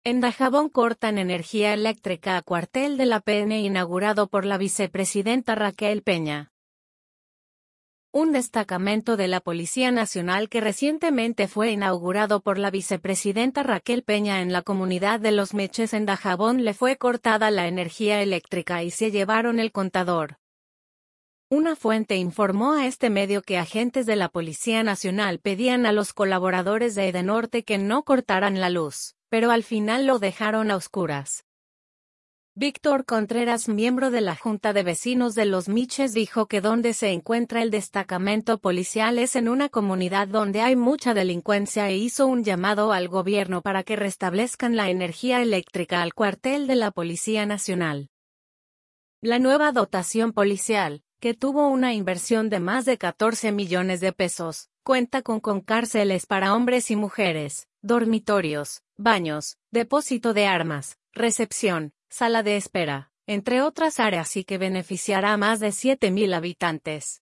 En Dajabón cortan energía eléctrica a cuartel de la PN inaugurado por la vicepresidenta Raquel Peña. Un destacamento de la Policía Nacional que recientemente fue inaugurado por la vicepresidenta Raquel Peña en la comunidad de Los Meches en Dajabón le fue cortada la energía eléctrica y se llevaron el contador. Una fuente informó a este medio que agentes de la Policía Nacional pedían a los colaboradores de Edenorte que no cortaran la luz, pero al final lo dejaron a oscuras. Víctor Contreras, miembro de la Junta de Vecinos de Los Miches, dijo que donde se encuentra el destacamento policial es en una comunidad donde hay mucha delincuencia e hizo un llamado al gobierno para que restablezcan la energía eléctrica al cuartel de la Policía Nacional. La nueva dotación policial, que tuvo una inversión de más de 14 millones de pesos, cuenta con cárceles para hombres y mujeres, dormitorios, baños, depósito de armas, recepción, sala de espera, entre otras áreas y que beneficiará a más de 7,000 habitantes.